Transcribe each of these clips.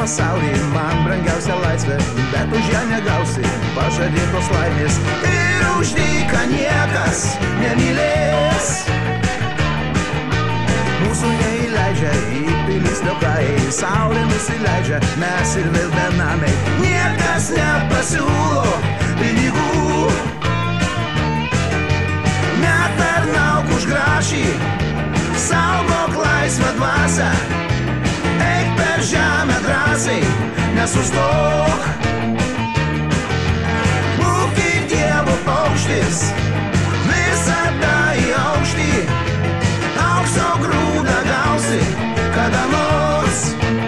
pasaulį, man brangiausia laisvė, bet už ją negausi pažadėtos laimės. Ir už dyką niekas nemylės. Mūsų neįleidžia į pilis liokajai, saulė nusileidžia, mes ir vėl benamiai. Niekas nepasiūlo pinigų, netarnauk už grašį, saugok laisvą dvasią. Eik per žemę drąsiai, nesustok. Būk Dievo paukštis, visada į aukštį. Aukso grūdą gausi kada nors.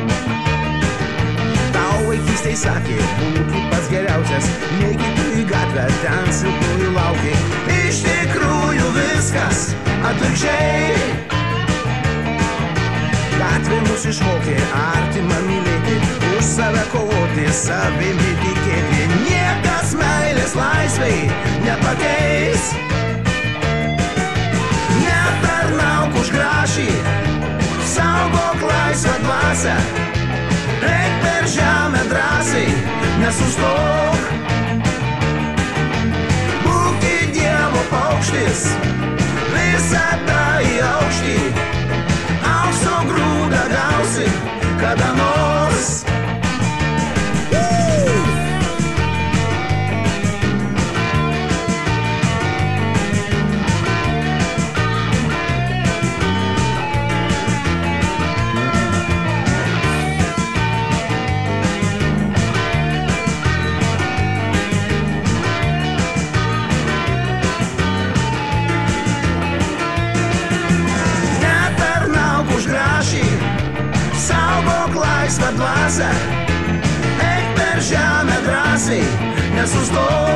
Tau vaikystėj sakė, būk pats geriausias, neiki tu į gatvę, ten silpnųjų lauki. Iš tikrųjų viskas atvirkščiai. Gatvė mus išmokė artimą mylėti, už save kovoti, savimi tikėti. Niekas meilės laisvei nepakeis. Netarnauk už grašį, saugok laisvą dvasią. Eik per žemę drąsiai, nesustok. Būk Dievo paukštis, visada į aukštį. Aukso grūdą gausi kada nors. Laisvą dvasią, eik per žemę drąsiai, nesustok.